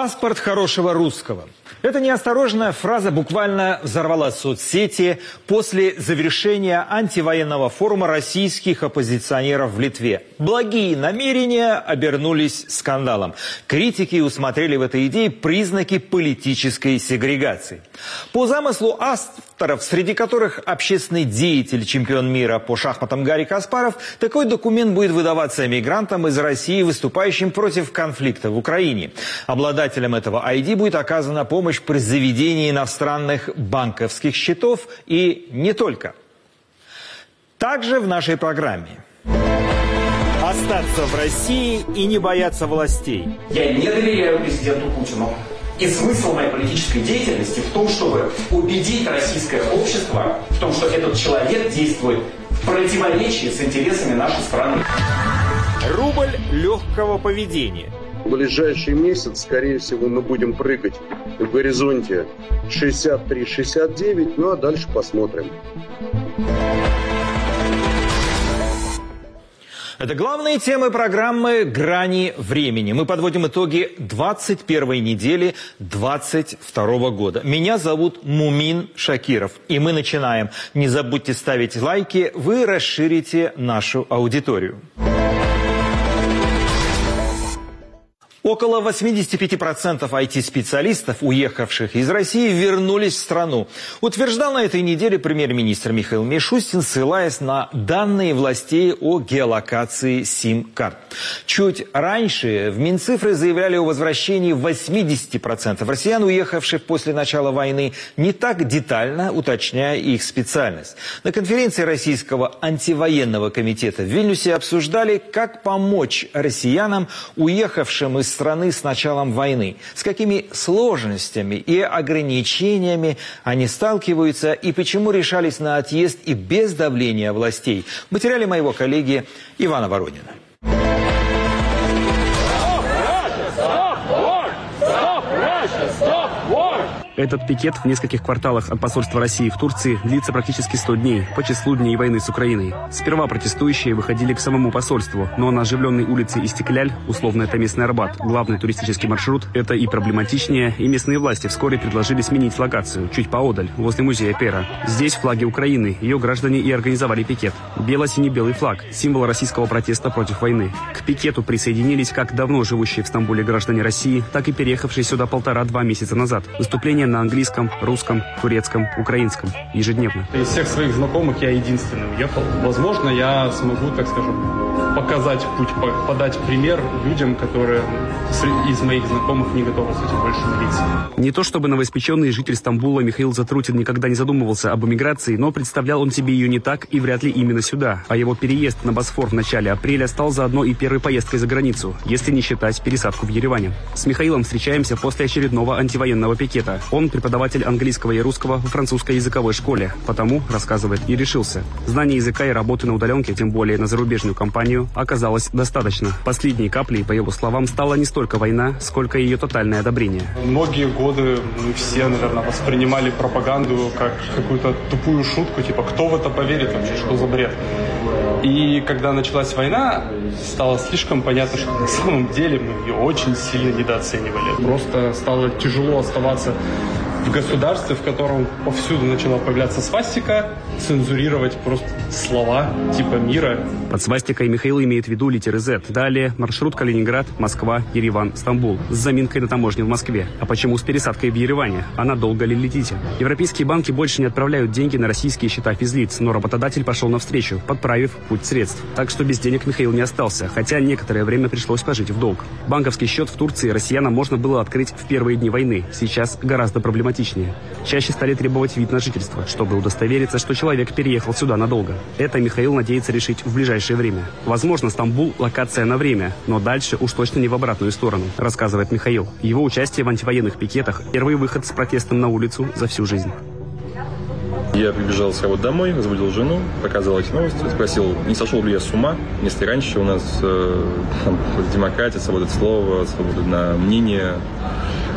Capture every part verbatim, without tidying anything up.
Паспорт хорошего русского. Эта неосторожная фраза буквально взорвала соцсети после завершения антивоенного форума российских оппозиционеров в Литве. Благие намерения обернулись скандалом. Критики усмотрели в этой идее признаки политической сегрегации. По замыслу авторов, среди которых общественный деятель, чемпион мира по шахматам Гарри Каспаров, такой документ будет выдаваться эмигрантам из России, выступающим против конфликта в Украине. Обладателям этого ай ди будет оказана помощь при заведении иностранных банковских счетов и не только. Также в нашей программе. Остаться в России и не бояться властей. Я не доверяю президенту Путину. И смысл моей политической деятельности в том, чтобы убедить российское общество в том, что этот человек действует в противоречии с интересами нашей страны. Рубль легкого поведения. В ближайший месяц, скорее всего, мы будем прыгать в горизонте шестьдесят три шестьдесят девять, ну а дальше посмотрим. Это главные темы программы «Грани времени». Мы подводим итоги двадцать первой недели двадцать второго года. Меня зовут Мумин Шакиров. И мы начинаем. Не забудьте ставить лайки, вы расширите нашу аудиторию. Около восьмидесяти пяти процентов ай ти-специалистов, уехавших из России, вернулись в страну. Утверждал на этой неделе премьер-министр Михаил Мишустин, ссылаясь на данные властей о геолокации сим-карт. Чуть раньше в Минцифры заявляли о возвращении восьмидесяти процентов россиян, уехавших после начала войны, не так детально уточняя их специальность. На конференции Российского антивоенного комитета в Вильнюсе обсуждали, как помочь россиянам, уехавшим из страны с началом войны, с какими сложностями и ограничениями они сталкиваются и почему решались на отъезд и без давления властей. В материале моего коллеги Ивана Воронина. Этот пикет в нескольких кварталах от посольства России в Турции длится практически сто дней, по числу дней войны с Украиной. Сперва протестующие выходили к самому посольству, но на оживленной улице Истикляль, условно это местный Арбат, главный туристический маршрут, это и проблематичнее, и местные власти вскоре предложили сменить локацию, чуть поодаль, возле музея Пера. Здесь флаги Украины, ее граждане и организовали пикет. Бело-сине-белый флаг, символ российского протеста против войны. К пикету присоединились как давно живущие в Стамбуле граждане России, так и переехавшие сюда полтора-два месяца назад. Выступление на английском, русском, турецком, украинском. Ежедневно. Из всех своих знакомых я единственный уехал. Возможно, я смогу, так скажем, показать путь, подать пример людям, которые из моих знакомых не готовы с этим больше мириться. Не то чтобы новоиспеченный житель Стамбула Михаил Затрутин никогда не задумывался об эмиграции, но представлял он себе ее не так и вряд ли именно сюда. А его переезд на Босфор в начале апреля стал заодно и первой поездкой за границу, если не считать пересадку в Ереване. С Михаилом встречаемся после очередного антивоенного пикета. Он преподаватель английского и русского в французской языковой школе. Потому, рассказывает, и решился. Знание языка и работы на удаленке, тем более на зарубежную компанию, оказалось достаточно. Последней каплей, по его словам, стала не столько война, сколько ее тотальное одобрение. Многие годы мы все, наверное, воспринимали пропаганду как какую-то тупую шутку, типа, кто в это поверит вообще, что за бред. И когда началась война, стало слишком понятно, что на самом деле мы ее очень сильно недооценивали. Просто стало тяжело оставаться в государстве, в котором повсюду начала появляться свастика, цензурировать просто слова типа мира. Под свастикой Михаил имеет в виду литеры Z. Далее маршрут Калининград, Москва, Ереван, Стамбул. С заминкой на таможне в Москве. А почему с пересадкой в Ереване? А надолго ли летите? Европейские банки больше не отправляют деньги на российские счета физлиц, но работодатель пошел навстречу, подправив путь средств. Так что без денег Михаил не остался, хотя некоторое время пришлось пожить в долг. Банковский счет в Турции россиянам можно было открыть в первые дни войны. Сейчас гораздо проблематичнее. Чаще стали требовать вид на жительство, чтобы удостовериться, что человек переехал сюда надолго. Это Михаил надеется решить в ближайшее время. Возможно, Стамбул – локация на время, но дальше уж точно не в обратную сторону, рассказывает Михаил. Его участие в антивоенных пикетах – первый выход с протестом на улицу за всю жизнь. Я прибежал с работы домой, разбудил жену, показал эти новости, спросил, не сошел ли я с ума, если раньше у нас э, демократия, свобода слова, свобода на мнение,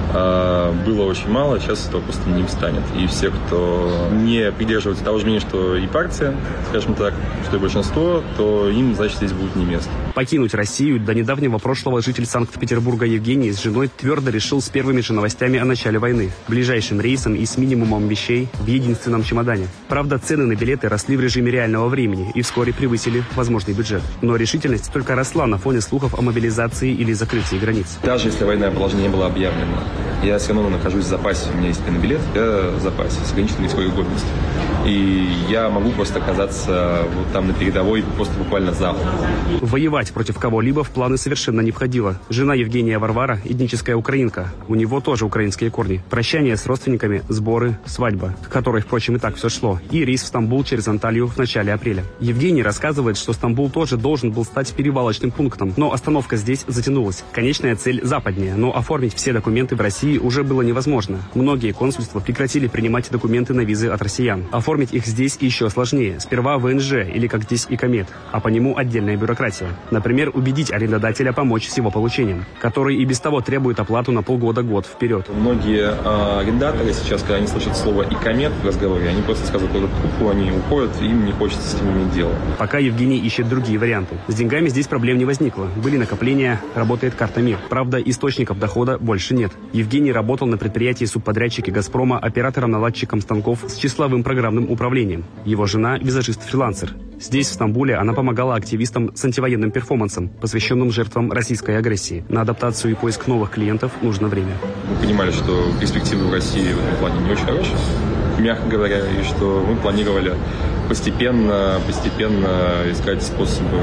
было очень мало, сейчас этого просто не станет. И все, кто не придерживается того же мнения, что и партия, скажем так, что и большинство, то им, значит, здесь будет не место. Покинуть Россию до недавнего прошлого житель Санкт-Петербурга Евгений с женой твердо решил с первыми же новостями о начале войны. Ближайшим рейсом и с минимумом вещей в единственном чемодане. Правда, цены на билеты росли в режиме реального времени и вскоре превысили возможный бюджет. Но решительность только росла на фоне слухов о мобилизации или закрытии границ. Даже если военное положение не было объявлено, я все равно нахожусь в запасе. У меня есть на билет, я в запасе с ограниченной рисковой годностью. И я могу просто оказаться вот там на передовой просто буквально завтра. Воевать против кого-либо в планы совершенно не входило. Жена Евгения Варвара – этническая украинка. У него тоже украинские корни. Прощание с родственниками, сборы, свадьба, к которой, впрочем, и так все шло. И рейс в Стамбул через Анталию в начале апреля. Евгений рассказывает, что Стамбул тоже должен был стать перевалочным пунктом. Но остановка здесь затянулась. Конечная цель западнее, но оформить все документы в России уже было невозможно. Многие консульства прекратили принимать документы на визы от россиян. Оформить их здесь еще сложнее. Сперва ВНЖ, или как здесь ИКОМЕД, а по нему отдельная бюрократия. Например, убедить арендодателя помочь с его получением, который и без того требует оплату на полгода-год вперед. Многие э, арендаторы сейчас, когда они слышат слово ИКОМЕД в разговоре, они просто сказывают эту трубку, они уходят, и им не хочется с этим иметь дело. Пока Евгений ищет другие варианты. С деньгами здесь проблем не возникло. Были накопления, работает карта МИР. Правда, источников дохода больше нет. Евгений работал на предприятии субподрядчики «Газпрома» оператором-наладчиком станков с числовым программным управлением. Его жена – визажист-фрилансер. Здесь, в Стамбуле, она помогала активистам с антивоенным перформансом, посвященным жертвам российской агрессии. На адаптацию и поиск новых клиентов нужно время. Мы понимали, что перспективы в России в этом плане не очень хорошие, мягко говоря, и что мы планировали постепенно, постепенно искать способы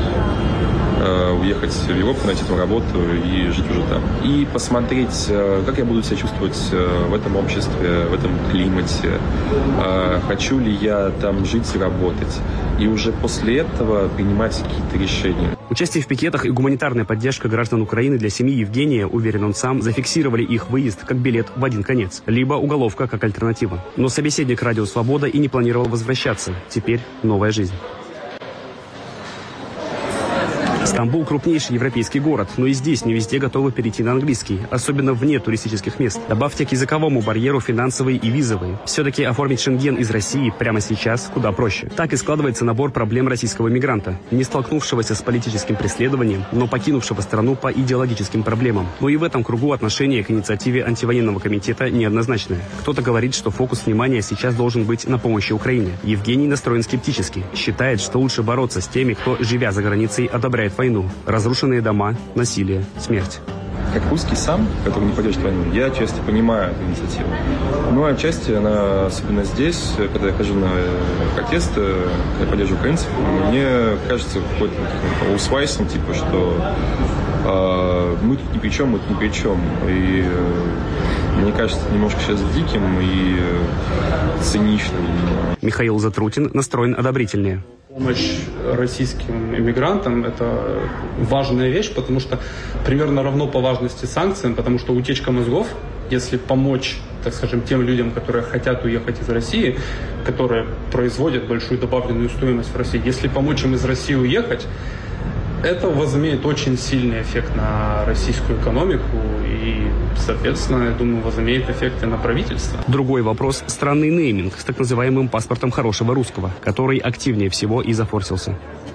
уехать в Европу, найти там работу и жить уже там. И посмотреть, как я буду себя чувствовать в этом обществе, в этом климате. Хочу ли я там жить и работать. И уже после этого принимать какие-то решения. Участие в пикетах и гуманитарная поддержка граждан Украины для семьи Евгения, уверен он сам, зафиксировали их выезд как билет в один конец. Либо уголовка как альтернатива. Но собеседник «Радио Свобода» и не планировал возвращаться. Теперь новая жизнь. Стамбул – крупнейший европейский город, но и здесь не везде готовы перейти на английский, особенно вне туристических мест. Добавьте к языковому барьеру финансовые и визовые. Все-таки оформить Шенген из России прямо сейчас куда проще. Так и складывается набор проблем российского мигранта, не столкнувшегося с политическим преследованием, но покинувшего страну по идеологическим проблемам. Но и в этом кругу отношение к инициативе антивоенного комитета неоднозначное. Кто-то говорит, что фокус внимания сейчас должен быть на помощи Украине. Евгений настроен скептически. Считает, что лучше бороться с теми, кто, живя за границей, одобряет войну. Разрушенные дома, насилие, смерть. Как русский сам, который не поддерживает войну, я отчасти понимаю эту инициативу. Но отчасти она, особенно здесь, когда я хожу на протесты, когда я поддерживаю украинцев, мне кажется какой-то усвайсом, типа, что э, мы тут ни при чем, мы тут ни при чем. И э, мне кажется, немножко сейчас диким и э, циничным. Михаил Затрутин настроен одобрительнее. Помощь российским иммигрантам – это важная вещь, потому что примерно равно по важности санкциям, потому что утечка мозгов, если помочь, так скажем, тем людям, которые хотят уехать из России, которые производят большую добавленную стоимость в России, если помочь им из России уехать, это возымеет очень сильный эффект на российскую экономику и, соответственно, я думаю, возымеет эффекты на правительство. Другой вопрос – странный нейминг с так называемым паспортом хорошего русского, который активнее всего и зафорсился.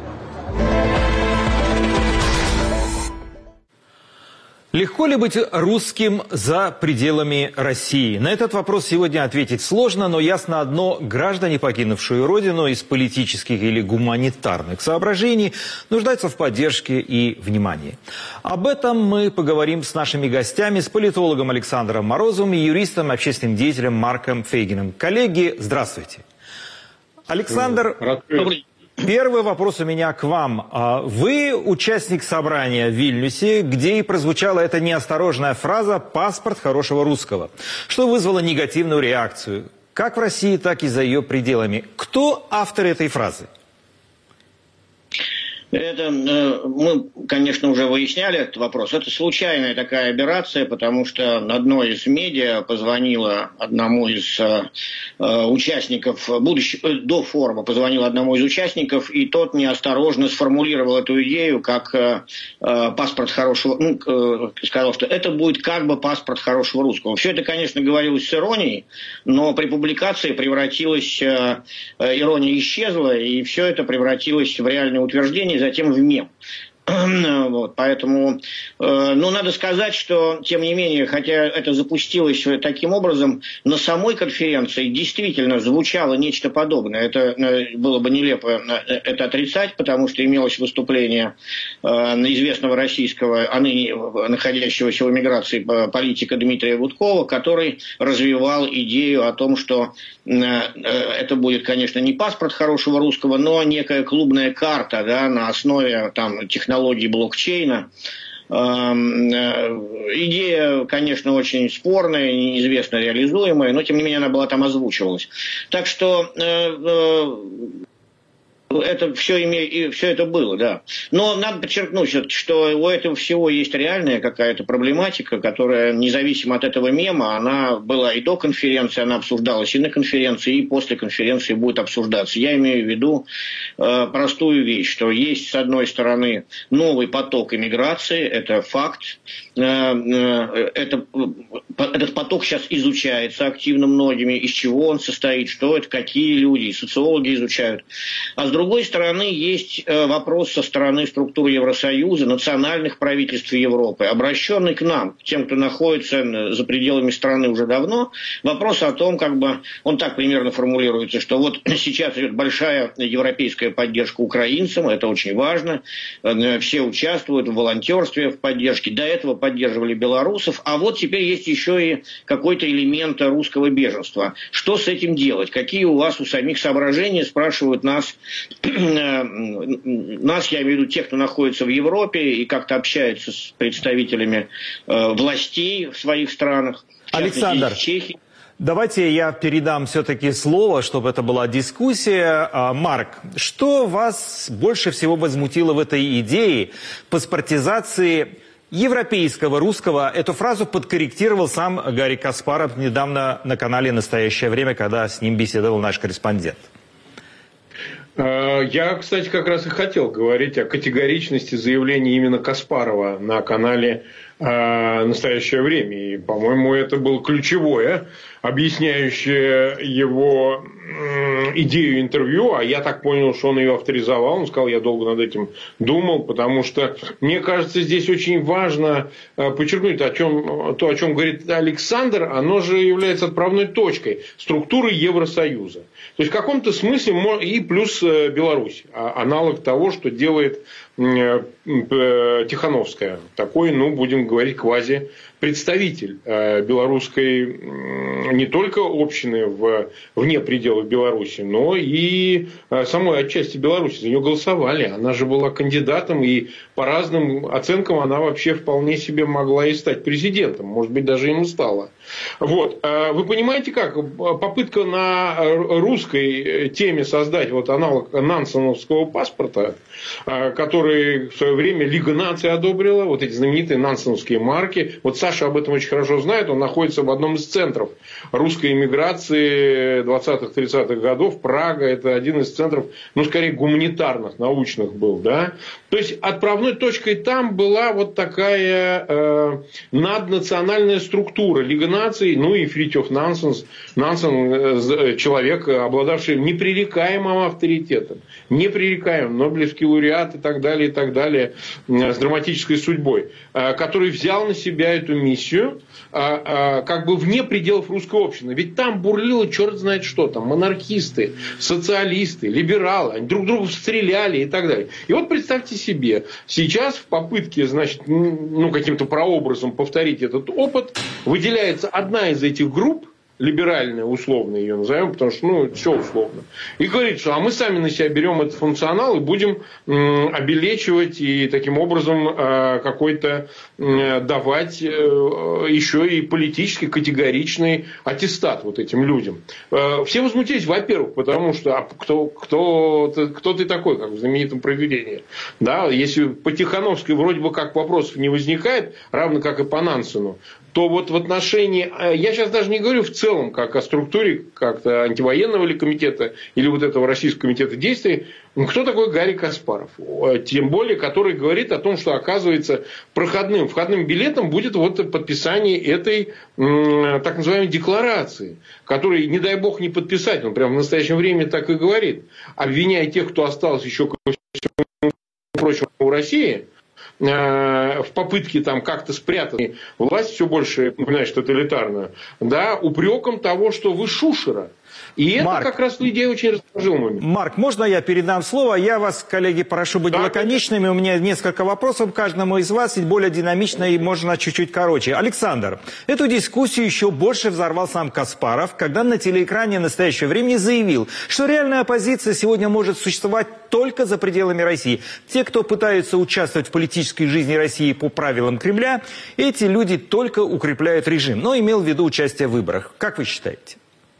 Легко ли быть русским за пределами России? На этот вопрос сегодня ответить сложно, но ясно одно – граждане, покинувшие родину из политических или гуманитарных соображений, нуждаются в поддержке и внимании. Об этом мы поговорим с нашими гостями, с политологом Александром Морозовым и юристом, общественным деятелем Марком Фейгиным. Коллеги, здравствуйте. Александр... Первый вопрос у меня к вам. Вы участник собрания в Вильнюсе, где и прозвучала эта неосторожная фраза «паспорт хорошего русского», что вызвало негативную реакцию, как в России, так и за ее пределами. Кто автор этой фразы? Это мы, конечно, уже выясняли этот вопрос. Это случайная такая операция, потому что одно из медиа позвонило одному из э, участников, будущего, до форума позвонил одному из участников, и тот неосторожно сформулировал эту идею как э, паспорт хорошего, ну, э, сказал, что это будет как бы паспорт хорошего русского. Все это, конечно, говорилось с иронией, но при публикации превратилось, э, ирония исчезла, и все это превратилось в реальное утверждение, затем в мем. Вот, поэтому, э, ну, надо сказать, что, тем не менее, хотя это запустилось таким образом, на самой конференции действительно звучало нечто подобное. Это э, было бы нелепо это отрицать, потому что имелось выступление э, известного российского, а ныне находящегося в эмиграции политика Дмитрия Гудкова, который развивал идею о том, что э, это будет, конечно, не паспорт хорошего русского, но некая клубная карта, да, на основе там технологий технологии блокчейна. Идея, конечно, очень спорная, неизвестно реализуемая, но, тем не менее, она была там озвучивалась. Так что это все, име... все это было, да. Но надо подчеркнуть, что у этого всего есть реальная какая-то проблематика, которая, независимо от этого мема, она была и до конференции, она обсуждалась и на конференции, и после конференции будет обсуждаться. Я имею в виду э, простую вещь, что есть, с одной стороны, новый поток иммиграции, это факт. Э, э, это, этот поток сейчас изучается активно многими, из чего он состоит, что это, какие люди, социологи изучают. А с другой С другой стороны, есть вопрос со стороны структуры Евросоюза, национальных правительств Европы, обращенный к нам, к тем, кто находится за пределами страны уже давно. Вопрос о том, как бы, он так примерно формулируется, что вот сейчас идет большая европейская поддержка украинцам, это очень важно, все участвуют в волонтерстве, в поддержке, до этого поддерживали белорусов, а вот теперь есть еще и какой-то элемент русского беженства. Что с этим делать? Какие у вас у самих соображения, спрашивают нас, нас, я имею в виду тех, кто находится в Европе и как-то общается с представителями э, властей в своих странах. Александр, давайте я передам все-таки слово, чтобы это была дискуссия. Марк, что вас больше всего возмутило в этой идее паспортизации европейского русского? Эту фразу подкорректировал сам Гарри Каспаров недавно на канале «Настоящее время», когда с ним беседовал наш корреспондент. Я, кстати, как раз и хотел говорить о категоричности заявлений именно Каспарова на канале «Настоящее время». И, по-моему, это было ключевое, объясняющее его идею интервью, а я так понял, что он ее авторизовал. Он сказал, я долго над этим думал, потому что, мне кажется, здесь очень важно подчеркнуть о чем, то, о чем говорит Александр, оно же является отправной точкой структуры Евросоюза. То есть, в каком-то смысле, и плюс Беларусь, аналог того, что делает Тихановская. Такой, ну, будем говорить, квази-представитель белорусской не только общины в, вне пределов Беларуси, но и самой отчасти Беларуси. За нее голосовали. Она же была кандидатом, и по разным оценкам она вообще вполне себе могла и стать президентом. Может быть, даже ему стала. Вот. Вы понимаете как? Попытка на русской теме создать вот аналог нансеновского паспорта, который в свое время Лига наций одобрила, вот эти знаменитые нансеновские марки. Вот Саша об этом очень хорошо знает, он находится в одном из центров русской эмиграции двадцатых-тридцатых годов. Прага – это один из центров, ну, скорее, гуманитарных, научных был, да. То есть, отправной точкой там была вот такая э, наднациональная структура Лига наций, ну и Фритьоф Нансен, Нансен э, человек, обладавший непререкаемым авторитетом, непререкаемым, Нобелевский лауреат и так далее, и так далее, э, с драматической судьбой, э, который взял на себя эту миссию, э, э, как бы вне пределов русской общины. Ведь там бурлило черт знает что, там монархисты, социалисты, либералы, они друг друга стреляли и так далее. И вот представьте себе, сейчас в попытке, значит, ну, каким-то прообразом повторить этот опыт, выделяется одна из этих групп, либеральная, условно ее назовем, потому что, ну, все условно. И говорит, что а мы сами на себя берем этот функционал и будем м, обелечивать и таким образом э, какой-то э, давать э, еще и политически категоричный аттестат вот этим людям. Э, все возмутились, во-первых, потому что а кто, кто, кто ты такой, как в знаменитом произведении. Да, если по Тихановской вроде бы как вопросов не возникает, равно как и по Нансену, то вот в отношении, я сейчас даже не говорю в целом, как о структуре как-то антивоенного ли комитета или вот этого Российского комитета действий, кто такой Гарри Каспаров? Тем более, который говорит о том, что, оказывается, проходным, входным билетом будет вот подписание этой так называемой декларации, которой, не дай бог, не подписать, он прямо в настоящее время так и говорит, обвиняя тех, кто остался еще, ко всему прочему, у России, в попытке там как-то спрятать власть все больше, знаешь, тоталитарную, да, упреком того, что вы шушера. И Марк, это как раз людей очень расположил момент. Марк, можно я передам слово? Я вас, коллеги, прошу быть да, лаконичными. У меня несколько вопросов к каждому из вас, и более динамично, и можно чуть-чуть короче. Александр, эту дискуссию еще больше взорвал сам Каспаров, когда на телеэкране в настоящее время заявил, что реальная оппозиция сегодня может существовать только за пределами России. Те, кто пытаются участвовать в политической жизни России по правилам Кремля, эти люди только укрепляют режим. Но имел в виду участие в выборах. Как вы считаете?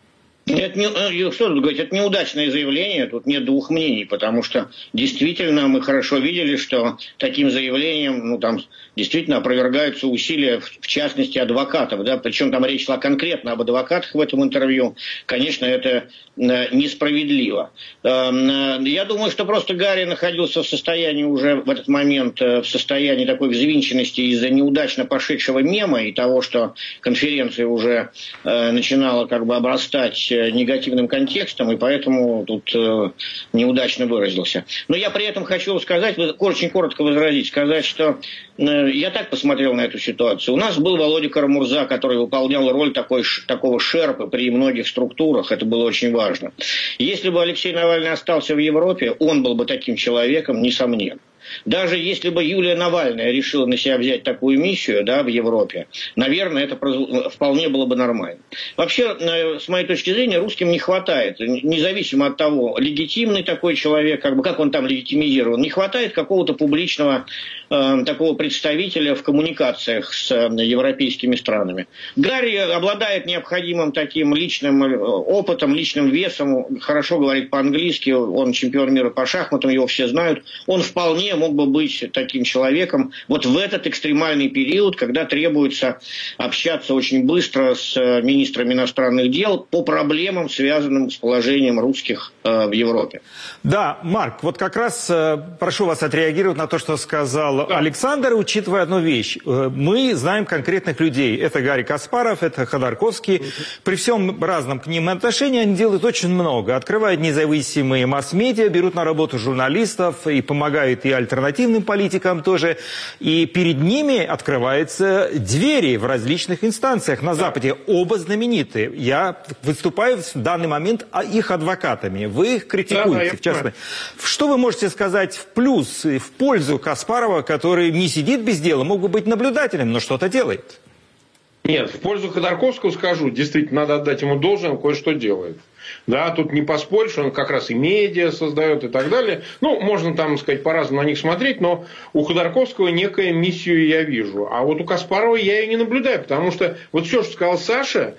Это не, что тут говорить, это неудачное заявление, тут нет двух мнений, потому что действительно мы хорошо видели, что таким заявлением, ну, там действительно опровергаются усилия, в, в частности, адвокатов, да, причем там речь шла конкретно об адвокатах в этом интервью. Конечно, это э, несправедливо. Э, э, я думаю, что просто Гарри находился в состоянии уже в этот момент, э, в состоянии такой взвинченности из-за неудачно пошедшего мема и того, что конференция уже э, начинала как бы обрастать негативным контекстом, и поэтому тут э, неудачно выразился. Но я при этом хочу сказать, очень коротко возразить, сказать, что э, я так посмотрел на эту ситуацию. У нас был Володя Карамурза, который выполнял роль такой, такого шерпа при многих структурах, это было очень важно. Если бы Алексей Навальный остался в Европе, он был бы таким человеком, несомненно. Даже если бы Юлия Навальная решила на себя взять такую миссию, да, в Европе, наверное, это вполне было бы нормально. Вообще, с моей точки зрения, русским не хватает, независимо от того, легитимный такой человек, как бы, как он там легитимизирован, не хватает какого-то публичного э, такого представителя в коммуникациях с э, европейскими странами. Гарри обладает необходимым таким личным опытом, личным весом, хорошо говорит по-английски, он чемпион мира по шахматам, его все знают, он вполне мог бы быть таким человеком вот в этот экстремальный период, когда требуется общаться очень быстро с министрами иностранных дел по проблемам, связанным с положением русских э, в Европе. Да, Марк, вот как раз э, прошу вас отреагировать на то, что сказал да. Александр, учитывая одну вещь. Э, мы знаем конкретных людей. Это Гарри Каспаров, это Ходорковский. Uh-huh. При всем разном к ним отношении они делают очень много. Открывают независимые масс-медиа, берут на работу журналистов и помогают и альтернативным политикам тоже. И перед ними открываются двери в различных инстанциях на Западе. Оба знаменитые. Я выступаю в данный момент их адвокатами. Вы их критикуете, да, да, в частности. Что вы можете сказать в плюс, в пользу Каспарова, который не сидит без дела, мог бы быть наблюдателем, но что-то делает? Нет, в пользу Ходорковского скажу. Действительно, надо отдать ему должное, он кое-что делает. Да, тут не поспоришь, он как раз и медиа создает и так далее. Ну, можно там, сказать, по-разному на них смотреть, но у Ходорковского некую миссию я вижу. А вот у Каспарова я ее не наблюдаю, потому что вот все, что сказал Саша,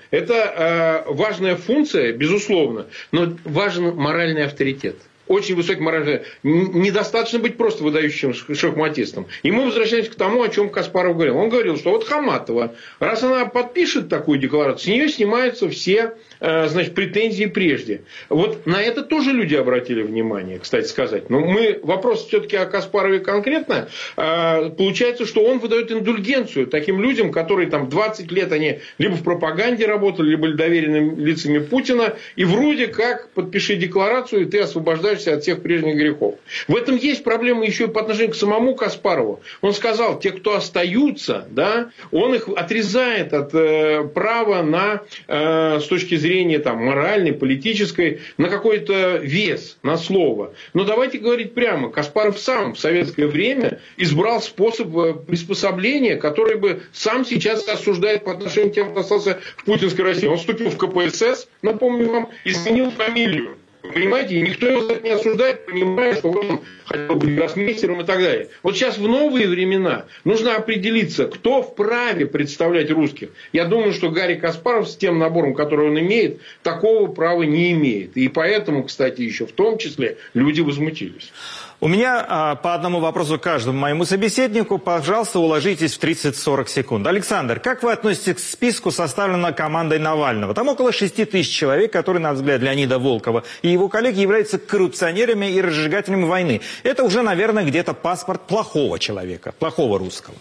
это э, важная функция, безусловно, но важен моральный авторитет. Очень высокий моральный. Недостаточно быть просто выдающим шахматистом. И мы возвращаемся к тому, о чем Каспаров говорил. Он говорил, что вот Хаматова, раз она подпишет такую декларацию, с нее снимаются все, значит, претензии прежде. Вот на это тоже люди обратили внимание, кстати сказать. Но мы, вопрос все-таки о Каспарове конкретно. Получается, что он выдает индульгенцию таким людям, которые там двадцать лет они либо в пропаганде работали, либо были доверенными лицами Путина. И вроде как подпиши декларацию, и ты освобождаешь избавишься от всех прежних грехов. В этом есть проблема еще и по отношению к самому Каспарову. Он сказал, те, кто остаются, да, он их отрезает от э, права на, э, с точки зрения там, моральной, политической, на какой-то вес, на слово. Но давайте говорить прямо, Каспаров сам в советское время избрал способ приспособления, который бы сам сейчас осуждает по отношению к тем, кто остался в путинской России. Он вступил в ка пэ эс эс, напомню вам, и сменил фамилию. Понимаете, и никто его за это не осуждает, понимая, что он хотел быть гроссмейстером и так далее. Вот сейчас в новые времена нужно определиться, кто вправе представлять русских. Я думаю, что Гарри Каспаров с тем набором, который он имеет, такого права не имеет. И поэтому, кстати, еще в том числе люди возмутились. У меня а, по одному вопросу каждому моему собеседнику. Пожалуйста, уложитесь в тридцать-сорок секунд. Александр, как вы относитесь к списку, составленному командой Навального? Там около шести тысяч человек, которые, на взгляд Леонида Волкова и его коллеги, являются коррупционерами и разжигателями войны. Это уже, наверное, где-то паспорт плохого человека, плохого русского.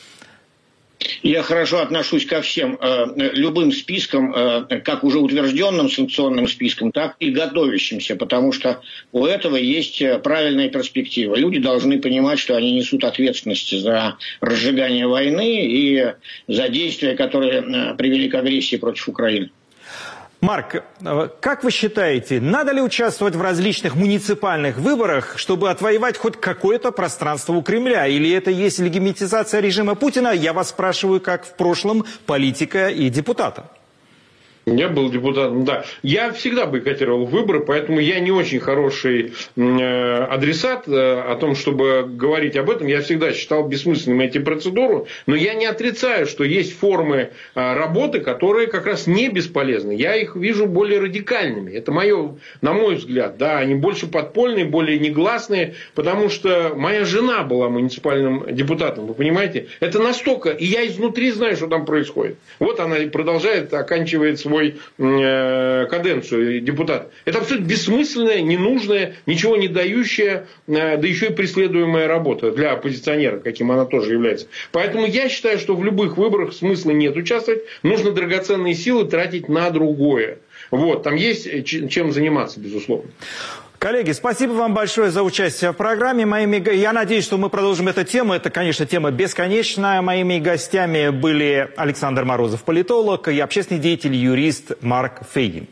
Я хорошо отношусь ко всем э, любым спискам, э, как уже утвержденным санкционным спискам, так и готовящимся, потому что у этого есть правильная перспектива. Люди должны понимать, что они несут ответственность за разжигание войны и за действия, которые э, привели к агрессии против Украины. Марк, как вы считаете, надо ли участвовать в различных муниципальных выборах, чтобы отвоевать хоть какое-то пространство у Кремля? Или это есть легитимизация режима Путина? Я вас спрашиваю, как в прошлом политика и депутата. Я был депутатом, да. Я всегда бойкотировал выборы, поэтому я не очень хороший э, адресат э, о том, чтобы говорить об этом. Я всегда считал бессмысленным эти процедуры, но я не отрицаю, что есть формы э, работы, которые как раз не бесполезны. Я их вижу более радикальными. Это мое, на мой взгляд, да, они больше подпольные, более негласные, потому что моя жена была муниципальным депутатом, вы понимаете? Это настолько, и я изнутри знаю, что там происходит. Вот она продолжает, оканчивает свой каденцию депутата. Это абсолютно бессмысленная, ненужная, ничего не дающая, да еще и преследуемая работа для оппозиционера, каким она тоже является. Поэтому я считаю, что в любых выборах смысла нет участвовать. Нужно драгоценные силы тратить на другое. Вот, там есть чем заниматься, безусловно. Коллеги, спасибо вам большое за участие в программе. Моими... Я надеюсь, что мы продолжим эту тему. Это, конечно, тема бесконечная. Моими гостями были Александр Морозов, политолог, и общественный деятель, юрист Марк Фейгин.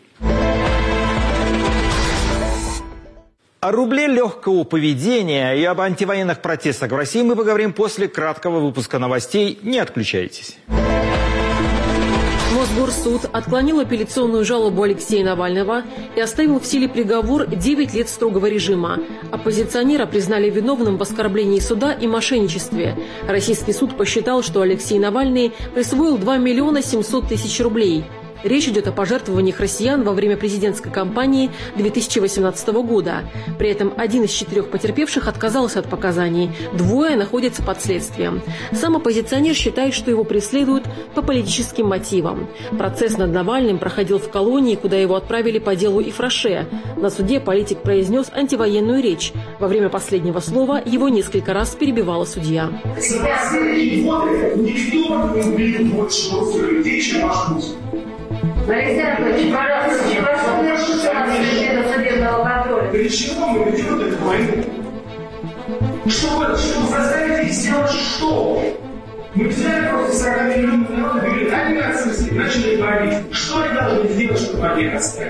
О рубле легкого поведения и об антивоенных протестах в России мы поговорим после краткого выпуска новостей. Не отключайтесь. Мосгорсуд отклонил апелляционную жалобу Алексея Навального и оставил в силе приговор девять лет строгого режима. Оппозиционера признали виновным в оскорблении суда и мошенничестве. Российский суд посчитал, что Алексей Навальный присвоил два миллиона семьсот тысяч рублей. Речь идет о пожертвованиях россиян во время президентской кампании две тысячи восемнадцатого года. При этом один из четырех потерпевших отказался от показаний, двое находятся под следствием. Сам оппозиционер считает, что его преследуют по политическим мотивам. Процесс над Навальным проходил в колонии, куда его отправили по делу Ифраше. На суде политик произнес антивоенную речь. Во время последнего слова его несколько раз перебивала судья. Александр Ильич, пожалуйста, прошу судебного контроля. Для чего мы ведем эту войну? Чтобы, чтобы заставить их сделать что? Мы взяли просто сорок миллионов народа, говорили, они нацисты, начали говорить, что они должны сделать, чтобы они отстали.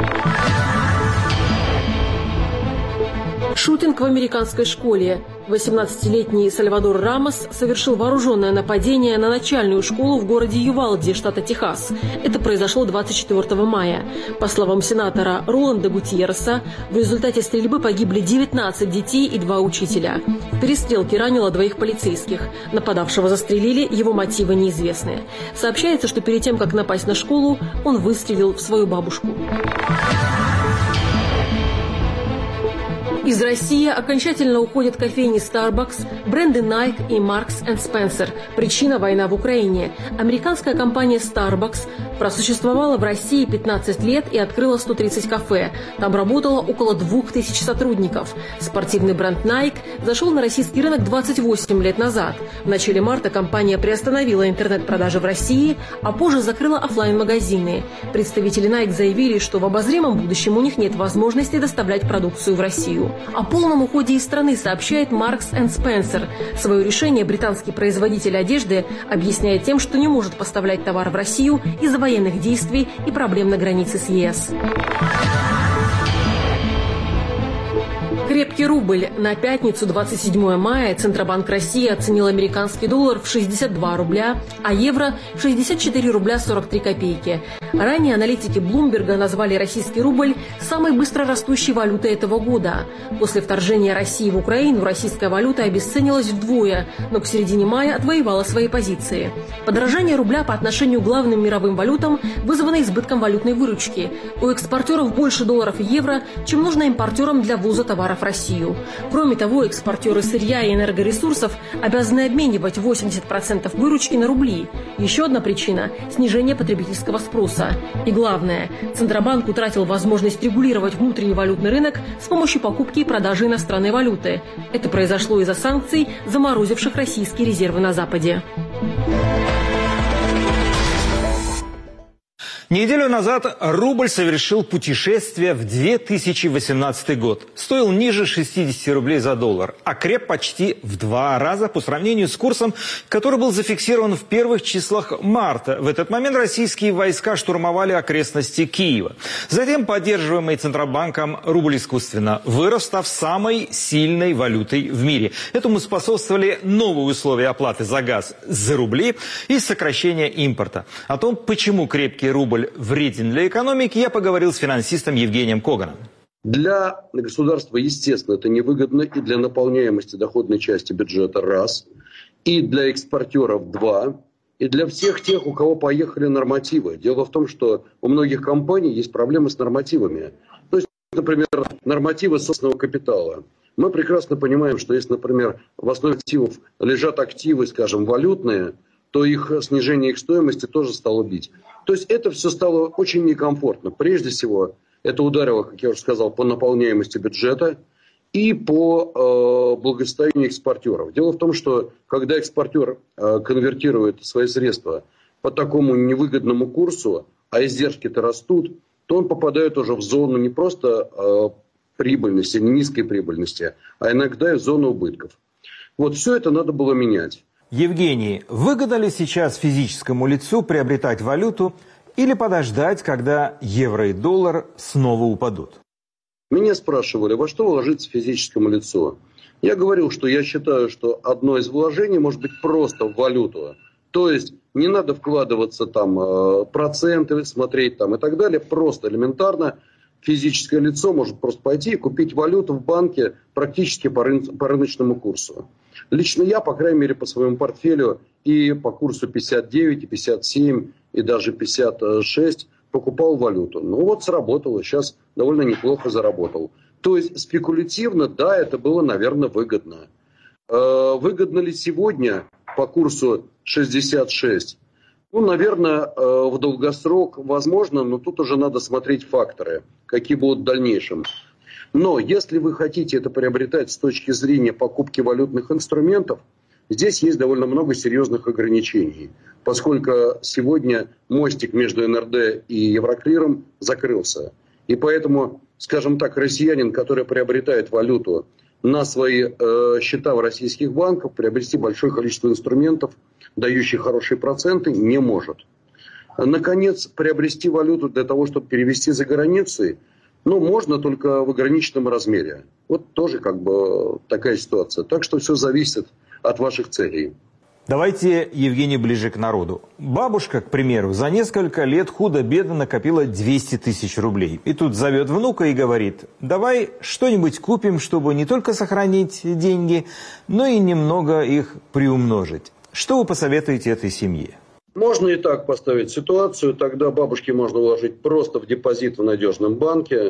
Шутинг в американской школе. восемнадцатилетний Сальвадор Рамос совершил вооруженное нападение на начальную школу в городе Ювалде, штата Техас. Это произошло двадцать четвёртого мая. По словам сенатора Роланда Гутьерреса, в результате стрельбы погибли девятнадцать детей и два учителя. В перестрелке ранило двоих полицейских. Нападавшего застрелили, его мотивы неизвестны. Сообщается, что перед тем, как напасть на школу, он выстрелил в свою бабушку. Из России окончательно уходят кофейни Starbucks, бренды Nike и Marks энд Spencer. Причина – война в Украине. Американская компания Starbucks просуществовала в России пятнадцать лет и открыла сто тридцать кафе. Там работало около двух тысяч сотрудников. Спортивный бренд Nike зашел на российский рынок двадцать восемь лет назад. В начале марта компания приостановила интернет-продажи в России, а позже закрыла офлайн-магазины. Представители Nike заявили, что в обозримом будущем у них нет возможности доставлять продукцию в Россию. О полном уходе из страны сообщает Marks энд Spencer. Свое решение британский производитель одежды объясняет тем, что не может поставлять товар в Россию из-за военных действий и проблем на границе с ЕС. Крепкий рубль. На пятницу, двадцать седьмого мая, Центробанк России оценил американский доллар в шестьдесят два рубля, а евро в шестьдесят четыре рубля сорок три копейки. Ранее аналитики Блумберга назвали российский рубль самой быстрорастущей валютой этого года. После вторжения России в Украину российская валюта обесценилась вдвое, но к середине мая отвоевала свои позиции. Подорожание рубля по отношению к главным мировым валютам вызвано избытком валютной выручки. У экспортеров больше долларов и евро, чем нужно импортерам для ввоза товаров в Россию. Кроме того, экспортеры сырья и энергоресурсов обязаны обменивать восемьдесят процентов выручки на рубли. Еще одна причина – снижение потребительского спроса. И главное, Центробанк утратил возможность регулировать внутренний валютный рынок с помощью покупки и продажи иностранной валюты. Это произошло из-за санкций, заморозивших российские резервы на Западе. Неделю назад рубль совершил путешествие в две тысячи восемнадцатый год. Стоил ниже шестидесяти рублей за доллар, а креп почти в два раза по сравнению с курсом, который был зафиксирован в первых числах марта. В этот момент российские войска штурмовали окрестности Киева. Затем поддерживаемый Центробанком рубль искусственно вырос, став самой сильной валютой в мире. Этому способствовали новые условия оплаты за газ за рубли и сокращение импорта. О том, почему крепкий рубль вреден для экономики, я поговорил с финансистом Евгением Коганом. Для государства, естественно, это невыгодно и для наполняемости доходной части бюджета – раз, и для экспортеров – два, и для всех тех, у кого поехали нормативы. Дело в том, что у многих компаний есть проблемы с нормативами. То есть, например, нормативы собственного капитала. Мы прекрасно понимаем, что если, например, в основе активов лежат активы, скажем, валютные, то их снижение их стоимости тоже стало бить. То есть это все стало очень некомфортно. Прежде всего, это ударило, как я уже сказал, по наполняемости бюджета и по э, благосостоянию экспортеров. Дело в том, что когда экспортер э, конвертирует свои средства по такому невыгодному курсу, а издержки-то растут, то он попадает уже в зону не просто э, прибыльности, низкой прибыльности, а иногда и в зону убытков. Вот все это надо было менять. Евгений, выгодно ли сейчас физическому лицу приобретать валюту или подождать, когда евро и доллар снова упадут? Меня спрашивали, во что вложиться физическому лицу. Я говорил, что я считаю, что одно из вложений может быть просто в валюту. То есть не надо вкладываться там проценты, смотреть там и так далее. Просто элементарно физическое лицо может просто пойти и купить валюту в банке практически по, рын- по рыночному курсу. Лично я, по крайней мере, по своему портфелю и по курсу пятьдесят девять, и пятьдесят семь, и даже пятьдесят шесть покупал валюту. Ну вот сработало, сейчас довольно неплохо заработал. То есть спекулятивно, да, это было, наверное, выгодно. Э, выгодно ли сегодня по курсу шестьдесят шесть? Ну, наверное, э, в долгосрок возможно, но тут уже надо смотреть факторы, какие будут в дальнейшем. Но если вы хотите это приобретать с точки зрения покупки валютных инструментов, здесь есть довольно много серьезных ограничений, поскольку сегодня мостик между эн эр дэ и Евроклиром закрылся. И поэтому, скажем так, россиянин, который приобретает валюту на свои э, счета в российских банках, приобрести большое количество инструментов, дающих хорошие проценты, не может. Наконец, приобрести валюту для того, чтобы перевести за границей, ну, можно только в ограниченном размере. Вот тоже как бы такая ситуация. Так что все зависит от ваших целей. Давайте, Евгений, ближе к народу. Бабушка, к примеру, за несколько лет худо-бедно накопила двести тысяч рублей. И тут зовет внука и говорит: давай что-нибудь купим, чтобы не только сохранить деньги, но и немного их приумножить. Что вы посоветуете этой семье? Можно и так поставить ситуацию. Тогда бабушке можно вложить просто в депозит в надежном банке.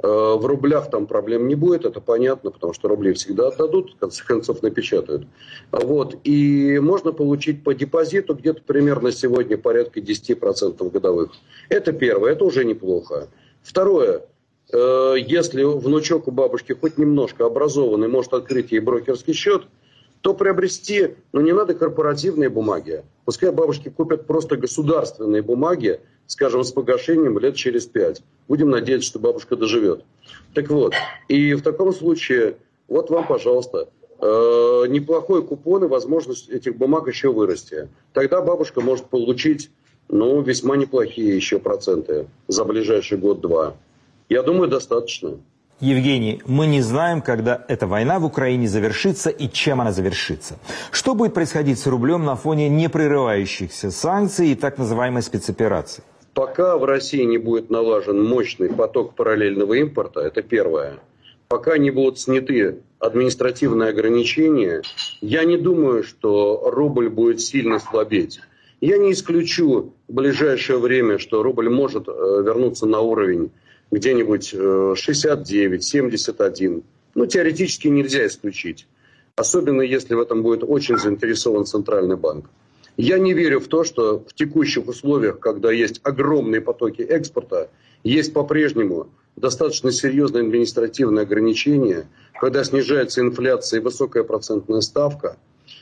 В рублях там проблем не будет, это понятно, потому что рубли всегда отдадут, в конце концов напечатают. Вот. И можно получить по депозиту где-то примерно сегодня порядка десять процентов годовых. Это первое, это уже неплохо. Второе, если внучок у бабушки хоть немножко образованный, может открыть ей брокерский счет, то приобрести, ну не надо корпоративные бумаги. Пускай бабушки купят просто государственные бумаги, скажем, с погашением лет через пять. Будем надеяться, что бабушка доживет. Так вот, и в таком случае, вот вам, пожалуйста, э, неплохой купон и возможность этих бумаг еще вырасти. Тогда бабушка может получить, ну, весьма неплохие еще проценты за ближайший год-два. Я думаю, достаточно. Евгений, мы не знаем, когда эта война в Украине завершится и чем она завершится. Что будет происходить с рублем на фоне непрерывающихся санкций и так называемой спецоперации? Пока в России не будет налажен мощный поток параллельного импорта, это первое. Пока не будут сняты административные ограничения, я не думаю, что рубль будет сильно слабеть. Я не исключу в ближайшее время, что рубль может вернуться на уровень где-нибудь шестьдесят девять, семьдесят один. Ну, теоретически нельзя исключить. Особенно, если в этом будет очень заинтересован Центральный банк. Я не верю в то, что в текущих условиях, когда есть огромные потоки экспорта, есть по-прежнему достаточно серьезные административные ограничения, когда снижается инфляция и высокая процентная ставка.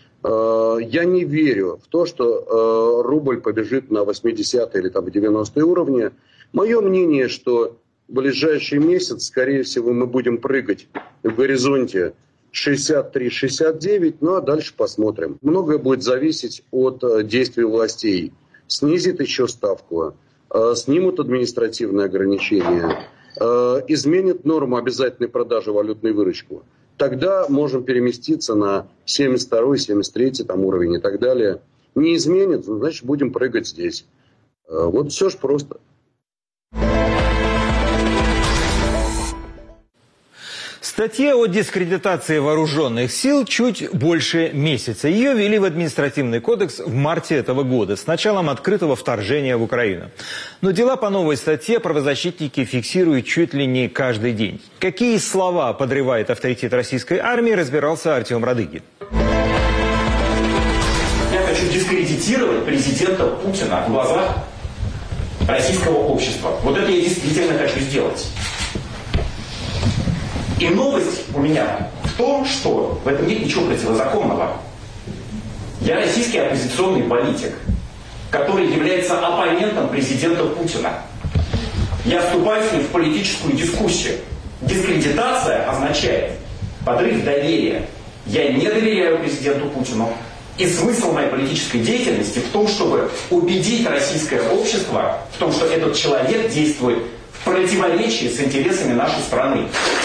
Я не верю в то, что рубль побежит на восьмидесятые или там девяностые уровни. Мое мнение, что в ближайший месяц, скорее всего, мы будем прыгать в горизонте шестьдесят три шестьдесят девять, ну а дальше посмотрим. Многое будет зависеть от действий властей. Снизит еще ставку, снимут административные ограничения, изменят норму обязательной продажи валютной выручки. Тогда можем переместиться на семьдесят второй, семьдесят третий там, уровень и так далее. Не изменит, значит будем прыгать здесь. Вот все ж просто. Статья о дискредитации вооруженных сил чуть больше месяца. Ее ввели в административный кодекс в марте этого года, с началом открытого вторжения в Украину. Но дела по новой статье правозащитники фиксируют чуть ли не каждый день. Какие слова подрывает авторитет российской армии, разбирался Артем Радыгин. Я хочу дискредитировать президента Путина в глазах российского общества. Вот это я действительно хочу сделать. И новость у меня в том, что в этом нет ничего противозаконного. Я российский оппозиционный политик, который является оппонентом президента Путина. Я вступаю с ним в политическую дискуссию. Дискредитация означает подрыв доверия. Я не доверяю президенту Путину. И смысл моей политической деятельности в том, чтобы убедить российское общество в том, что этот человек действует в противоречии с интересами нашей страны.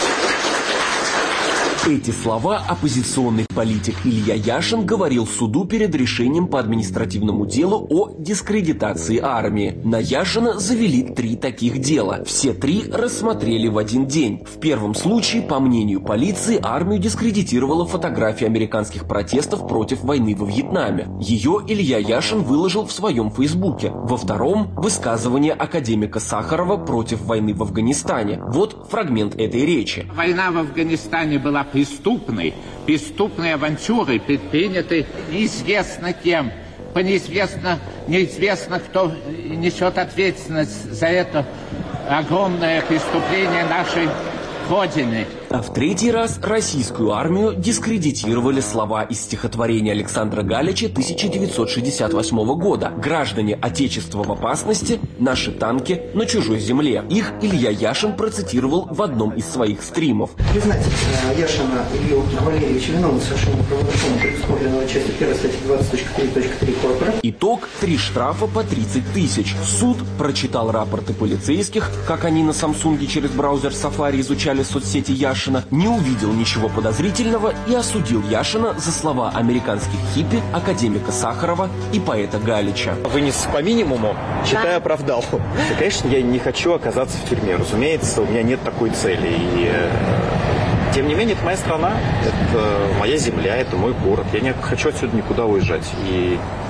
Эти слова оппозиционный политик Илья Яшин говорил суду перед решением по административному делу о дискредитации армии. На Яшина завели три таких дела. Все три рассмотрели в один день. В первом случае, по мнению полиции, армию дискредитировала фотография американских протестов против войны во Вьетнаме. Ее Илья Яшин выложил в своем фейсбуке. Во втором – высказывание академика Сахарова против войны в Афганистане. Вот фрагмент этой речи. Война в Афганистане была преступной, преступной авантюрой, предпринятой неизвестно кем, по неизвестно, неизвестно, кто несет ответственность за это огромное преступление нашей Родины. А в третий раз российскую армию дискредитировали слова из стихотворения Александра Галича тысяча девятьсот шестьдесят восьмого года. «Граждане Отечества в опасности, наши танки на чужой земле». Их Илья Яшин процитировал в одном из своих стримов. Признать Яшина Илью Валерьевича виновным в совершении правонарушения, предусмотренного частью первой статьи двадцать точка три точка три Корпора. Итог – три штрафа по тридцать тысяч. Суд прочитал рапорты полицейских, как они на Самсунге через браузер Safari изучали соцсети Яшина, не увидел ничего подозрительного и осудил Яшина за слова американских хиппи, академика Сахарова и поэта Галича. Вынес по минимуму, считая, оправдал. И, конечно, я не хочу оказаться в тюрьме. Разумеется, у меня нет такой цели. И, тем не менее, это моя страна, это моя земля, это мой город. Я не хочу отсюда никуда уезжать. И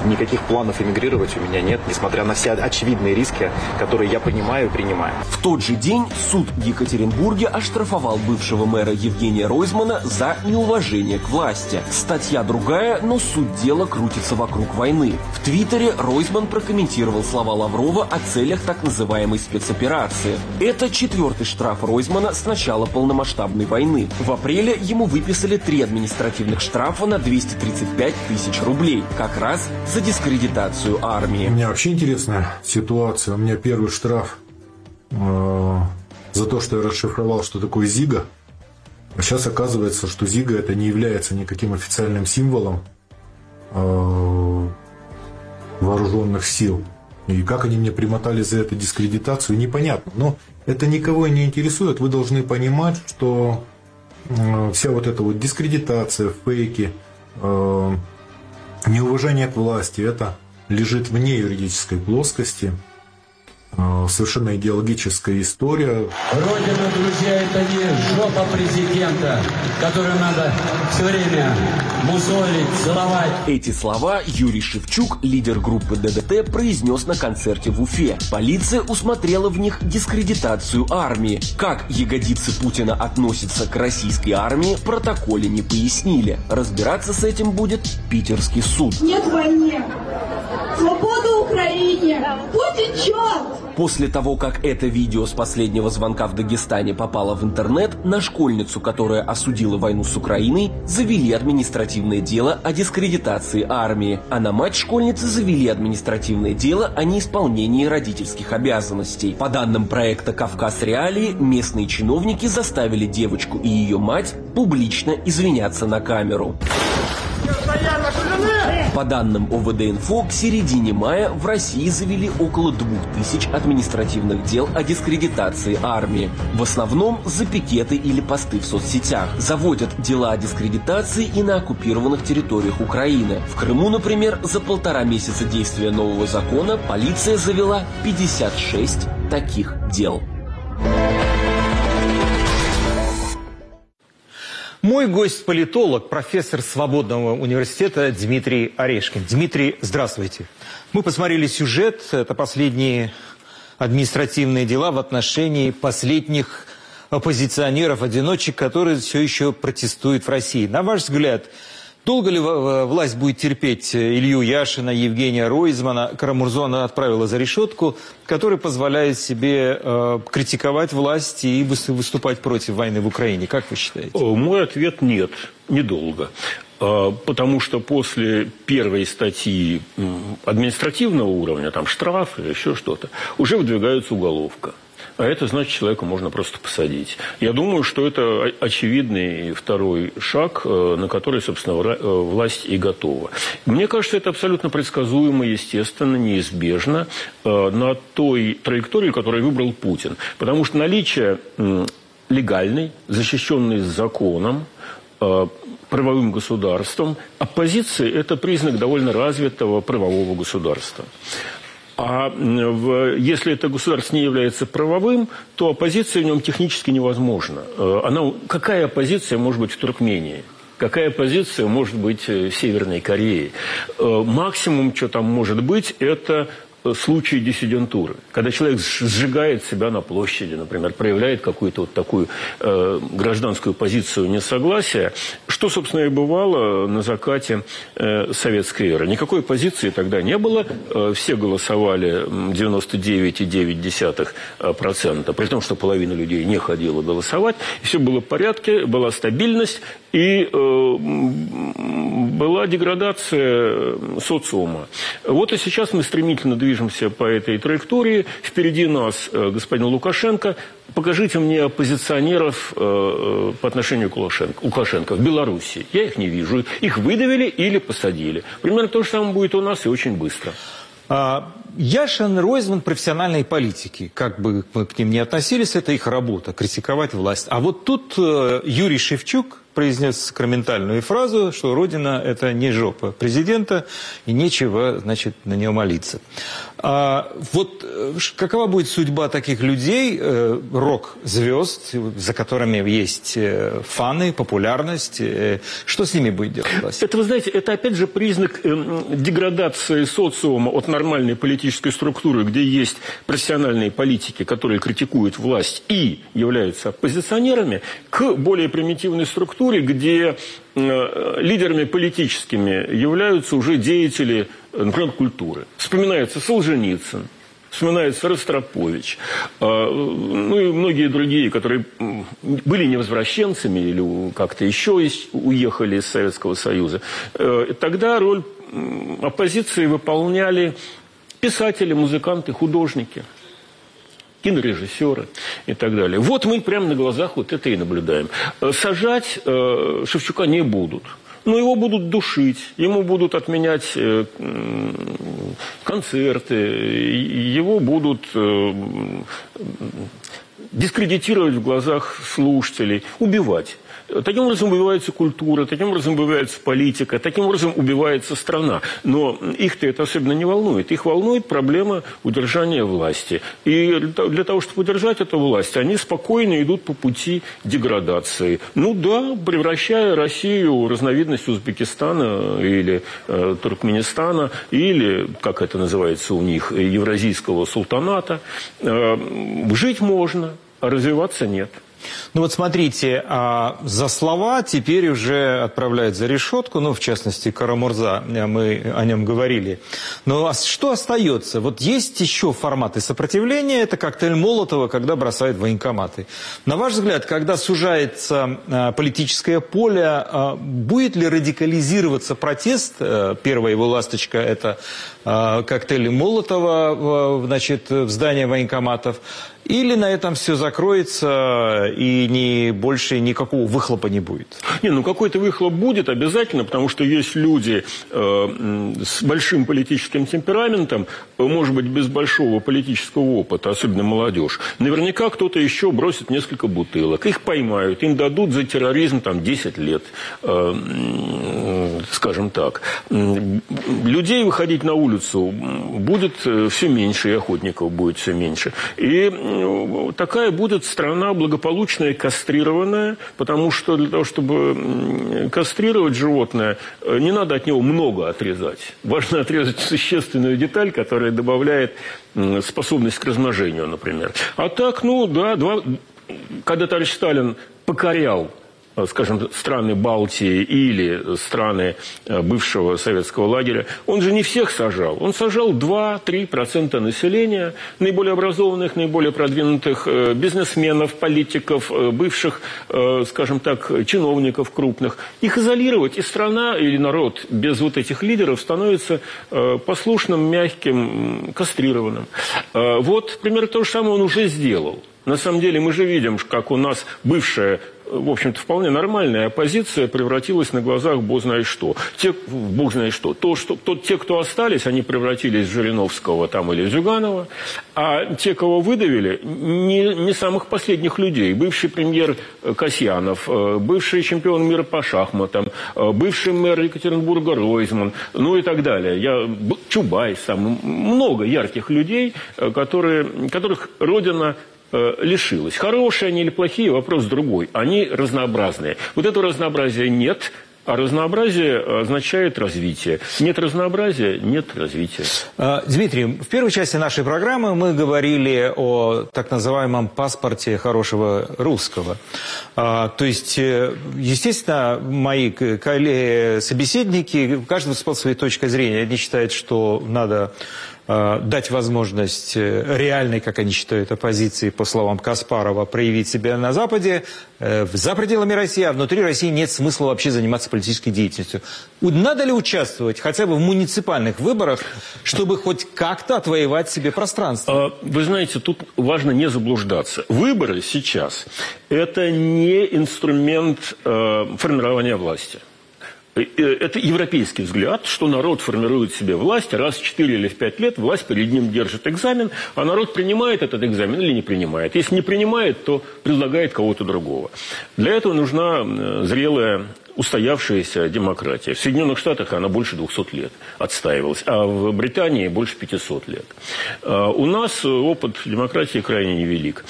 никаких планов эмигрировать у меня нет, несмотря на все очевидные риски, которые я понимаю и принимаю. В тот же день суд в Екатеринбурге оштрафовал бывшего мэра Евгения Ройзмана за неуважение к власти. Статья другая, но суть дела крутится вокруг войны. В Твиттере Ройзман прокомментировал слова Лаврова о целях так называемой спецоперации. Это четвертый штраф Ройзмана с начала полномасштабной войны. В апреле ему выписали три административных штрафа на двести тридцать пять тысяч рублей. Как раз за дискредитацию армии. У меня вообще интересная ситуация. У меня первый штраф э, за то, что я расшифровал, что такое ЗИГа. А сейчас оказывается, что ЗИГа это не является никаким официальным символом э, вооруженных сил. И как они мне примотали за это дискредитацию, непонятно. Но это никого не интересует. Вы должны понимать, что э, вся вот эта вот дискредитация, фейки, э, неуважение к власти, это лежит вне юридической плоскости. Совершенно идеологическая история. Родина, друзья, это не жопа президента, которую надо все время мусолить, целовать. Эти слова Юрий Шевчук, лидер группы ДДТ, произнес на концерте в Уфе. Полиция усмотрела в них дискредитацию армии. Как ягодицы Путина относятся к российской армии, в протоколе не пояснили. Разбираться с этим будет питерский суд. Нет войне! Свобода Украине! Путин черт! После того, как это видео с последнего звонка в Дагестане попало в интернет, на школьницу, которая осудила войну с Украиной, завели административное дело о дискредитации армии, а на мать школьницы завели административное дело о неисполнении родительских обязанностей. По данным проекта «Кавказ Реалии», местные чиновники заставили девочку и ее мать публично извиняться на камеру. По данным ОВД-инфо, к середине мая в России завели около двух тысяч административных дел о дискредитации армии. В основном за пикеты или посты в соцсетях. Заводят дела о дискредитации и на оккупированных территориях Украины. В Крыму, например, за полтора месяца действия нового закона полиция завела пятьдесят шесть таких дел. Мой гость – политолог, профессор Свободного университета Дмитрий Орешкин. Дмитрий, здравствуйте. Мы посмотрели сюжет. Это последние административные дела в отношении последних оппозиционеров-одиночек, которые все еще протестуют в России. На ваш взгляд, долго ли власть будет терпеть Илью Яшина, Евгения Ройзмана? Карамурзона отправила за решетку, который позволяет себе э, критиковать власть и выступать против войны в Украине. Как вы считаете? Мой ответ – нет, недолго. Потому что после первой статьи административного уровня, там штраф или еще что-то, уже выдвигается уголовка. А это значит, человека можно просто посадить. Я думаю, что это очевидный второй шаг, на который, собственно, власть и готова. Мне кажется, это абсолютно предсказуемо, естественно, неизбежно на той траектории, которую выбрал Путин. Потому что наличие легальной, защищенной законом, правовым государством, оппозиции – это признак довольно развитого правового государства. А в, если это государство не является правовым, то оппозиция в нем технически невозможна. Она, какая оппозиция может быть в Туркмении? Какая оппозиция может быть в Северной Корее? Максимум, что там может быть, это случаи диссидентуры. Когда человек сжигает себя на площади, например, проявляет какую-то вот такую э, гражданскую позицию несогласия, что, собственно, и бывало на закате э, советской эры. Никакой позиции тогда не было. Э, все голосовали девяносто девять целых девять десятых процента, при том, что половина людей не ходила голосовать. И все было в порядке, была стабильность и э, была деградация социума. Вот и сейчас мы стремительно движемся по этой траектории. Впереди нас э, господин Лукашенко. Покажите мне оппозиционеров э, по отношению к Лукашенко, Лукашенко в Беларуси. Я их не вижу. Их выдавили или посадили. Примерно то же самое будет у нас и очень быстро. А, Яшин, Ройзман – профессиональные политики. Как бы мы к ним ни относились, это их работа – критиковать власть. А вот тут э, Юрий Шевчук, произнес сакраментальную фразу, что Родина – это не жопа президента, и нечего, значит, на нее молиться. А вот какова будет судьба таких людей, э, рок-звезд, за которыми есть э, фаны, популярность? Э, что с ними будет делать власть? Это, вы знаете, это опять же признак э, деградации социума от нормальной политической структуры, где есть профессиональные политики, которые критикуют власть и являются оппозиционерами, к более примитивной структуре, где э, лидерами политическими являются уже деятели, например, культуры. Вспоминается Солженицын, вспоминается Ростропович, э, ну и многие другие, которые были невозвращенцами или как-то еще из, уехали из Советского Союза. Э, тогда роль оппозиции выполняли писатели, музыканты, художники, кинорежиссеры и так далее. Вот мы прямо на глазах вот это и наблюдаем. Сажать э, Шевчука не будут. Но его будут душить, ему будут отменять э, концерты, его будут э, дискредитировать в глазах слушателей, убивать. Таким образом убивается культура, таким образом убивается политика, таким образом убивается страна. Но их-то это особенно не волнует. Их волнует проблема удержания власти. И для того, чтобы удержать эту власть, они спокойно идут по пути деградации. Ну да, превращая Россию в разновидность Узбекистана или э, Туркменистана, или, как это называется у них, Евразийского султаната. Э, жить можно, а развиваться нет. Ну вот смотрите, а за слова теперь уже отправляют за решетку, ну в частности Кара-Мурза, мы о нем говорили. Но что остается? Вот есть еще форматы сопротивления, это коктейль Молотова, когда бросают военкоматы. На ваш взгляд, когда сужается а, политическое поле, а, будет ли радикализироваться протест? Первая его ласточка – это а, коктейли Молотова, значит, в здании военкоматов. Или на этом все закроется и не, больше никакого выхлопа не будет? Не, ну какой-то выхлоп будет обязательно, потому что есть люди э, с большим политическим темпераментом, может быть, без большого политического опыта, особенно молодежь. Наверняка кто-то еще бросит несколько бутылок. Их поймают, им дадут за терроризм там, десять лет, э, скажем так. Людей выходить на улицу будет все меньше, и охотников будет все меньше. И такая будет страна благополучная, кастрированная, потому что для того, чтобы кастрировать животное, не надо от него много отрезать. Важно отрезать существенную деталь, которая добавляет способность к размножению, например. А так, ну да, два... когда товарищ Сталин покорял, скажем, страны Балтии или страны бывшего советского лагеря, он же не всех сажал. Он сажал два-три процента населения, наиболее образованных, наиболее продвинутых бизнесменов, политиков, бывших, скажем так, чиновников крупных. Их изолировать, и страна или народ без вот этих лидеров становится послушным, мягким, кастрированным. Вот примерно то же самое он уже сделал. На самом деле мы же видим, как у нас бывшая, в общем-то, вполне нормальная оппозиция превратилась на глазах бог знает что. Те, бог знает что. То, что то, те, кто остались, они превратились в Жириновского там, или Зюганова. А те, кого выдавили, не, не самых последних людей. Бывший премьер Касьянов, бывший чемпион мира по шахматам, бывший мэр Екатеринбурга Ройзман, ну и так далее. Я, Чубайс, там, много ярких людей, которые, которых Родина лишилась. Хорошие они или плохие, вопрос другой. Они разнообразные. Вот этого разнообразия нет, а разнообразие означает развитие. Нет разнообразия, нет развития. Дмитрий, в первой части нашей программы мы говорили о так называемом паспорте хорошего русского. То есть, естественно, мои коллеги, собеседники, каждый с своей точки зрения, они считают, что надо дать возможность реальной, как они считают, оппозиции, по словам Каспарова, проявить себя на Западе, за пределами России, а внутри России нет смысла вообще заниматься политической деятельностью. Надо ли участвовать хотя бы в муниципальных выборах, чтобы хоть как-то отвоевать себе пространство? Вы знаете, тут важно не заблуждаться. Выборы сейчас – это не инструмент формирования власти. Это европейский взгляд, что народ формирует себе власть, раз в четыре или в пять лет власть перед ним держит экзамен, а народ принимает этот экзамен или не принимает. Если не принимает, то предлагает кого-то другого. Для этого нужна зрелая, устоявшаяся демократия. В Соединенных Штатах она больше двухсот лет отстаивалась, а в Британии больше пятисот лет. У нас опыт демократии крайне невелик.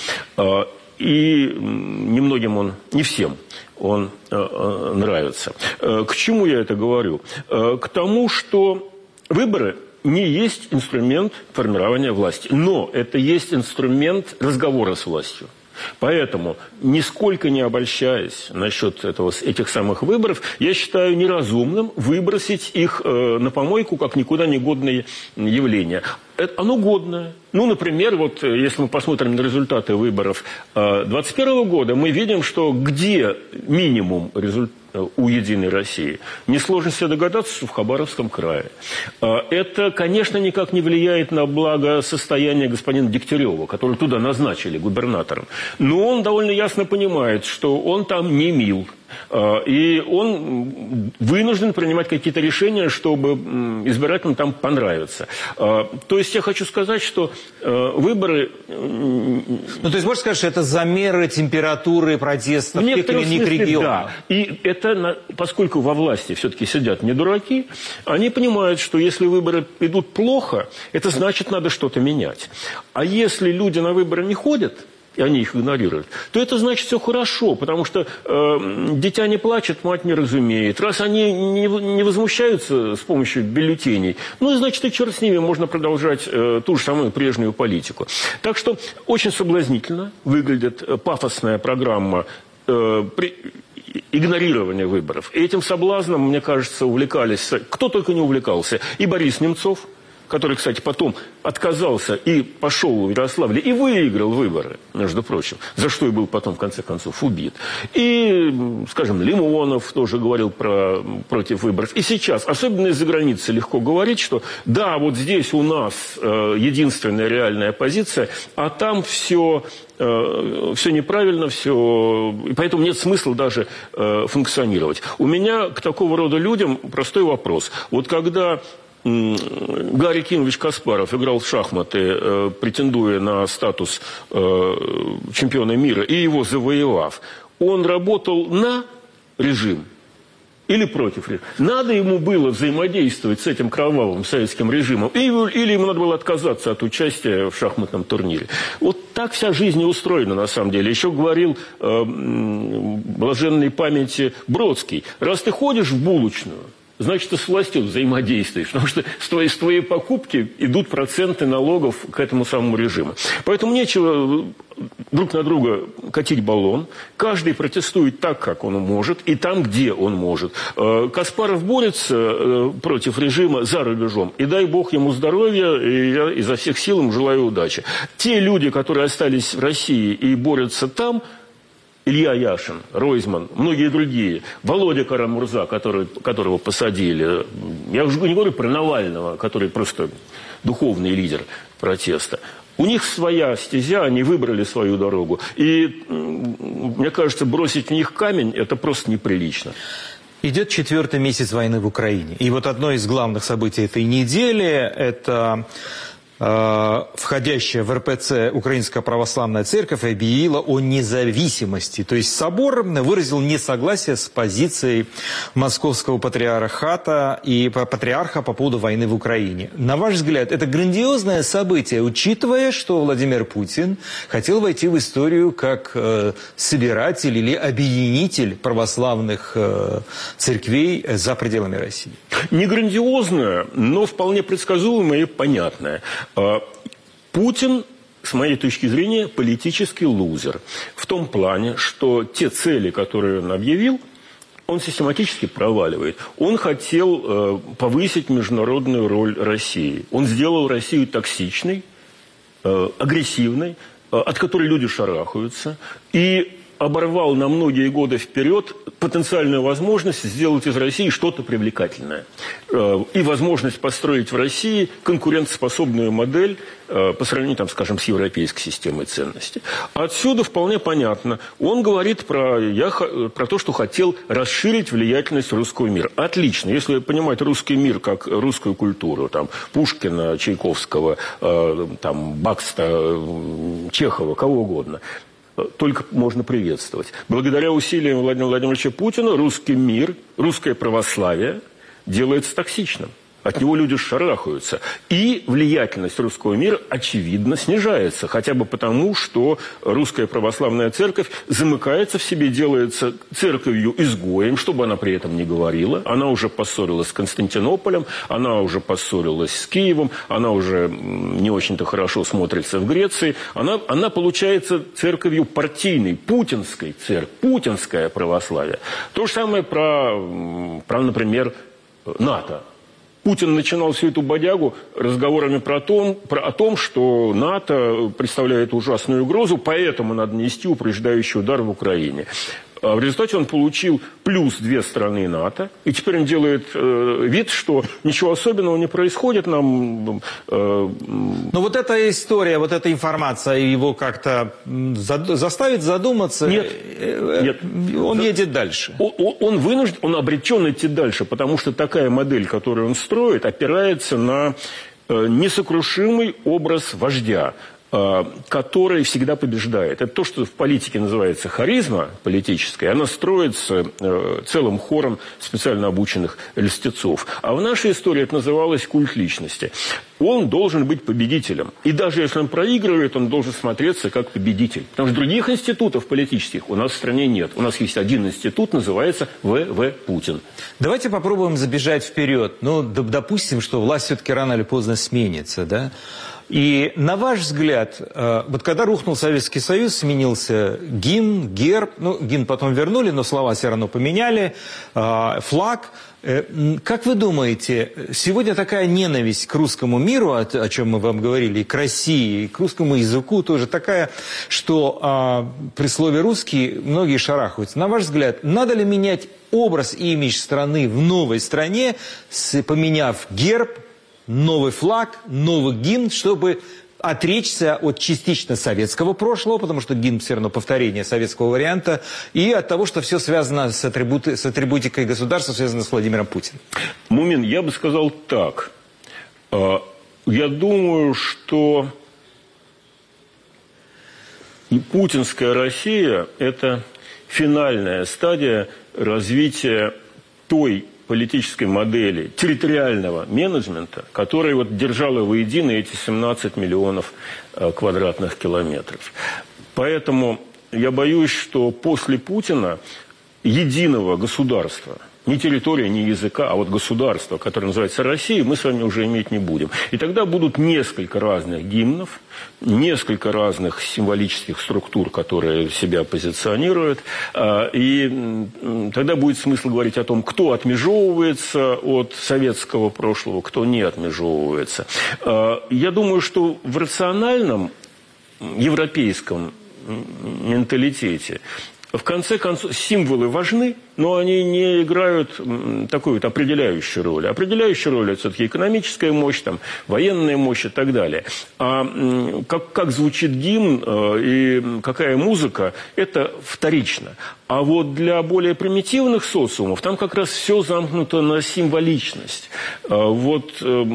И немногим он, не всем он э, нравится. Э, к чему я это говорю? Э, к тому, что выборы не есть инструмент формирования власти, но это есть инструмент разговора с властью. Поэтому, нисколько не обольщаясь насчет этого, этих самых выборов, я считаю неразумным выбросить их э, на помойку как никуда не годные явления. Это, оно годное. Ну, например, вот если мы посмотрим на результаты выборов две тысячи двадцать первого года, мы видим, что где минимум результатов у «Единой России». Несложно себе догадаться, что в Хабаровском крае. Это, конечно, никак не влияет на благосостояние господина Дегтярева, который туда назначили губернатором. Но он довольно ясно понимает, что он там не мил. И он вынужден принимать какие-то решения, чтобы избирателям там понравиться. То есть я хочу сказать, что выборы... Ну, то есть можно сказать, что это замеры температуры протеста в тех или иных регионах? Да. И это, поскольку во власти все-таки сидят не дураки, они понимают, что если выборы идут плохо, это значит, надо что-то менять. А если люди на выборы не ходят, и они их игнорируют, то это значит все хорошо, потому что э, дитя не плачет, мать не разумеет. Раз они не, не возмущаются с помощью бюллетеней, ну, значит, и черт с ними, можно продолжать э, ту же самую прежнюю политику. Так что очень соблазнительно выглядит пафосная программа э, при, игнорирования выборов. И этим соблазном, мне кажется, увлекались, кто только не увлекался, и Борис Немцов, который, кстати, потом отказался и пошел в Ярославле и выиграл выборы, между прочим, за что и был потом, в конце концов, убит. И, скажем, Лимонов тоже говорил про, против выборов. И сейчас, особенно из-за границы, легко говорить, что да, вот здесь у нас э, единственная реальная оппозиция, а там все... все неправильно, все... И поэтому нет смысла даже э, функционировать. У меня к такого рода людям простой вопрос. Вот когда м, Гарри Кинович Каспаров играл в шахматы, э, претендуя на статус э, чемпиона мира, и его завоевав, он работал на режим или против режима? Надо ему было взаимодействовать с этим кровавым советским режимом, или ему надо было отказаться от участия в шахматном турнире. Вот так вся жизнь и устроена, на самом деле. Еще говорил э, блаженной памяти Бродский: раз ты ходишь в булочную, значит, ты с властью взаимодействуешь, потому что с твоей, с твоей покупки идут проценты налогов к этому самому режиму. Поэтому нечего друг на друга катить баллон. Каждый протестует так, как он может, и там, где он может. Каспаров борется против режима за рубежом, и дай бог ему здоровья, и я изо всех сил им желаю удачи. Те люди, которые остались в России и борются там, Илья Яшин, Ройзман, многие другие, Володя Карамурза, который, которого посадили, я уже не говорю про Навального, который просто духовный лидер протеста. У них своя стезя, они выбрали свою дорогу. И, мне кажется, бросить в них камень – это просто неприлично. Идет четвертый месяц войны в Украине. И вот одно из главных событий этой недели – это... входящая в эр пэ цэ Украинская Православная Церковь объявила о независимости. То есть собор выразил несогласие с позицией Московского патриархата и патриарха по поводу войны в Украине. На ваш взгляд, это грандиозное событие, учитывая, что Владимир Путин хотел войти в историю как э, собиратель или объединитель православных э, церквей за пределами России? Не грандиозное, но вполне предсказуемое и понятное. Путин, с моей точки зрения, политический лузер. В том плане, что те цели, которые он объявил, он систематически проваливает. Он хотел э, повысить международную роль России. Он сделал Россию токсичной, э, агрессивной, э, от которой люди шарахаются. И оборвал на многие годы вперед потенциальную возможность сделать из России что-то привлекательное. И возможность построить в России конкурентоспособную модель по сравнению, там, скажем, с европейской системой ценностей. Отсюда вполне понятно. Он говорит про, я, про то, что хотел расширить влиятельность русского мира. Отлично. Если понимать русский мир как русскую культуру, там, Пушкина, Чайковского, там, Бакста, Чехова, кого угодно, только можно приветствовать. Благодаря усилиям Владимира Владимировича Путина русский мир, русское православие делается токсичным. От него люди шарахаются. И влиятельность русского мира, очевидно, снижается. Хотя бы потому, что русская православная церковь замыкается в себе, делается церковью-изгоем, чтобы она при этом не говорила. Она уже поссорилась с Константинополем, она уже поссорилась с Киевом, она уже не очень-то хорошо смотрится в Греции. Она, она получается церковью партийной, путинской церковь, путинское православие. То же самое про, про например, НАТО. Путин начинал всю эту бодягу разговорами про том, про, о том, что НАТО представляет ужасную угрозу, поэтому надо нести упреждающий удар в Украине. А в результате он получил плюс две страны НАТО, и теперь он делает э, вид, что ничего особенного не происходит. Нам, э, Но вот эта история, вот эта информация его как-то зад... заставит задуматься? Нет, нет. Он едет дальше. Он, он вынужден, он обречен идти дальше, потому что такая модель, которую он строит, опирается на э, несокрушимый образ вождя, который всегда побеждает. Это то, что в политике называется харизма политическая. Она строится э, целым хором специально обученных льстецов. А в нашей истории это называлось культ личности. Он должен быть победителем. И даже если он проигрывает, он должен смотреться как победитель. Потому что других институтов политических у нас в стране нет. У нас есть один институт, называется вэ вэ Путин. Давайте попробуем забежать вперед. Ну, допустим, что власть все-таки рано или поздно сменится, да? И на ваш взгляд, вот когда рухнул Советский Союз, сменился гимн, герб, ну, гимн потом вернули, но слова все равно поменяли, флаг. Как вы думаете, сегодня такая ненависть к русскому миру, о чем мы вам говорили, и к России, и к русскому языку тоже такая, что при слове «русский» многие шарахаются. На ваш взгляд, надо ли менять образ и имидж страны в новой стране, поменяв герб, новый флаг, новый гимн, чтобы отречься от частично советского прошлого, потому что гимн все равно повторение советского варианта, и от того, что все связано с, атрибуты, с атрибутикой государства, связано с Владимиром Путиным? Мумин, я бы сказал так. Я думаю, что и путинская Россия – это финальная стадия развития той политической модели территориального менеджмента, которая вот держала воедино эти семнадцать миллионов э, квадратных километров. Поэтому я боюсь, что после Путина единого государства, не территория, не языка, а вот государство, которое называется Россия, мы с вами уже иметь не будем. И тогда будут несколько разных гимнов, несколько разных символических структур, которые себя позиционируют. И тогда будет смысл говорить о том, кто отмежевывается от советского прошлого, кто не отмежевывается. Я думаю, что в рациональном европейском менталитете в конце концов, символы важны, но они не играют такую вот определяющую роль. Определяющая роль – это все-таки экономическая мощь, там, военная мощь и так далее. А как, как звучит гимн и какая музыка – это вторично. А вот для более примитивных социумов там как раз все замкнуто на символичность. Вот,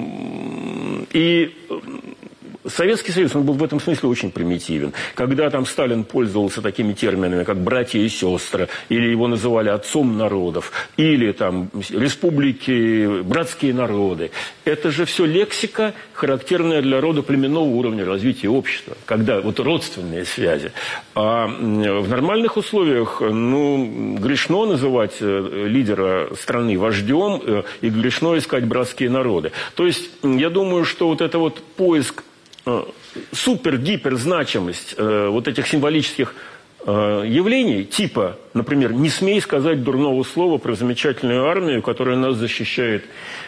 и Советский Союз, он был в этом смысле очень примитивен. Когда там Сталин пользовался такими терминами, как «братья и сестры», или его называли «отцом народов», или там «республики», «братские народы», это же все лексика, характерная для родоплеменного уровня развития общества, когда вот родственные связи. А в нормальных условиях, ну, грешно называть лидера страны вождем и грешно искать братские народы. То есть, я думаю, что вот это вот поиск супер-гипер значимость э, вот этих символических э, явлений, типа, например, не смей сказать дурного слова про замечательную армию, которая нас защищает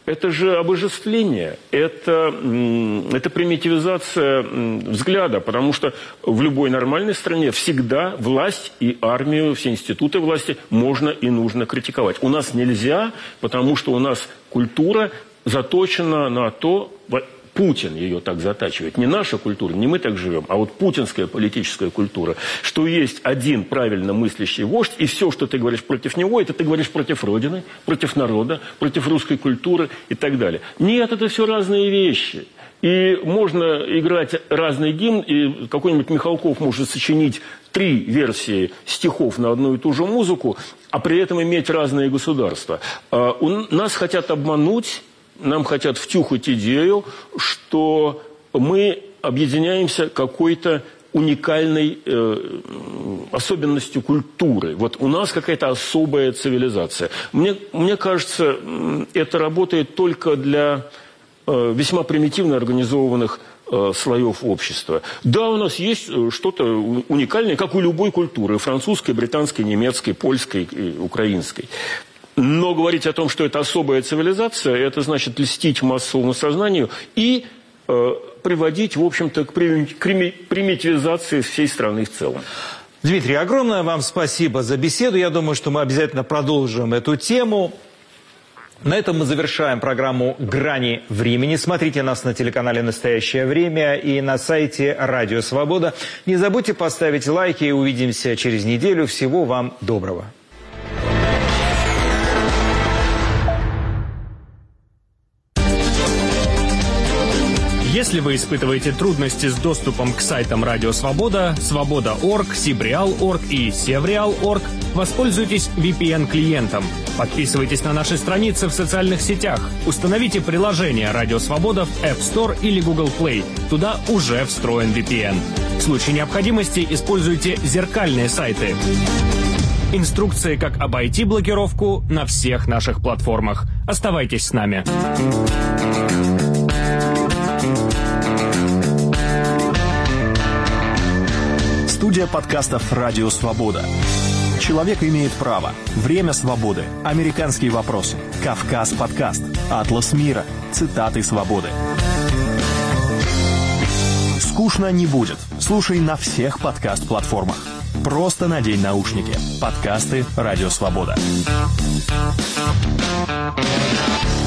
Это же обожествление, это, это примитивизация взгляда, потому что в любой нормальной стране всегда власть и армию, все институты власти можно и нужно критиковать. У нас нельзя, потому что у нас культура заточена на то... Путин ее так затачивает. Не наша культура, не мы так живем, а вот путинская политическая культура, что есть один правильно мыслящий вождь, и все, что ты говоришь против него, это ты говоришь против Родины, против народа, против русской культуры и так далее. Нет, это все разные вещи. И можно играть разный гимн, и какой-нибудь Михалков может сочинить три версии стихов на одну и ту же музыку, а при этом иметь разные государства. У нас хотят обмануть. Нам хотят втюхать идею, что мы объединяемся какой-то уникальной э, особенностью культуры. Вот у нас какая-то особая цивилизация. Мне, мне кажется, это работает только для э, весьма примитивно организованных э, слоев общества. Да, у нас есть что-то уникальное, как у любой культуры. Французской, британской, немецкой, польской, украинской. Но говорить о том, что это особая цивилизация, это значит льстить массовому сознанию и э, приводить, в общем-то, к примитивизации всей страны в целом. Дмитрий, огромное вам спасибо за беседу. Я думаю, что мы обязательно продолжим эту тему. На этом мы завершаем программу «Грани времени». Смотрите нас на телеканале «Настоящее время» и на сайте «Радио Свобода». Не забудьте поставить лайки и увидимся через неделю. Всего вам доброго. Если вы испытываете трудности с доступом к сайтам Радио Свобода, Свобода точка орг, Сибреал точка орг и Севреал точка орг, воспользуйтесь ви пи эн-клиентом. Подписывайтесь на наши страницы в социальных сетях. Установите приложение Радио Свобода в App Store или Google Play. Туда уже встроен ви пи эн. В случае необходимости используйте зеркальные сайты. Инструкции, как обойти блокировку, на всех наших платформах. Оставайтесь с нами. Студия подкастов «Радио Свобода». Человек имеет право. Время свободы. Американские вопросы. Кавказ подкаст. Атлас мира. Цитаты свободы. Скучно не будет. Слушай на всех подкаст-платформах. Просто надень наушники. Подкасты «Радио Свобода».